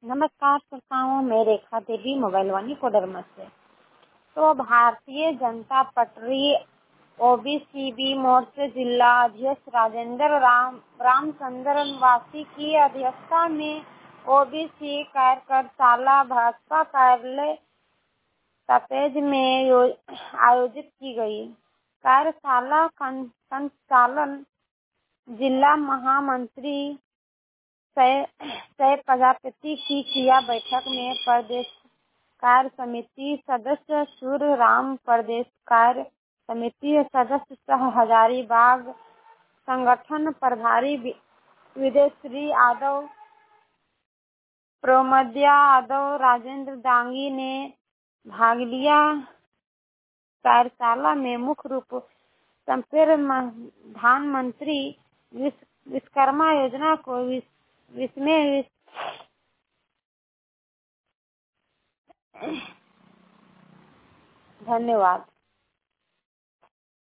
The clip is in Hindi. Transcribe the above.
नमस्कार श्रोताओं, मैं रेखा देवी मोबाइल वाणी कोडरमा से। तो भारतीय जनता पार्टी ओबीसी मोर्चे जिला अध्यक्ष राजेंद्र रामचंद्र वासी की अध्यक्षता में ओबीसी कार्यकर्ता भाजपा कार्यालय तपेज में आयोजित की गई। कार्यशाला का संचालन जिला महामंत्री सह प्रजापति की किया। बैठक में प्रदेश कार्य समिति सदस्य सूर्य राम, प्रदेश कार्य समिति सदस्य सह हजारीबाग संगठन प्रभारी विदेश्री यादव, प्रमोदिया यादव, राजेंद्र डांगी ने भाग लिया। कार्यशाला में मुख्य रूप प्रधानमंत्री विश्वकर्मा योजना को इसमें धन्यवाद।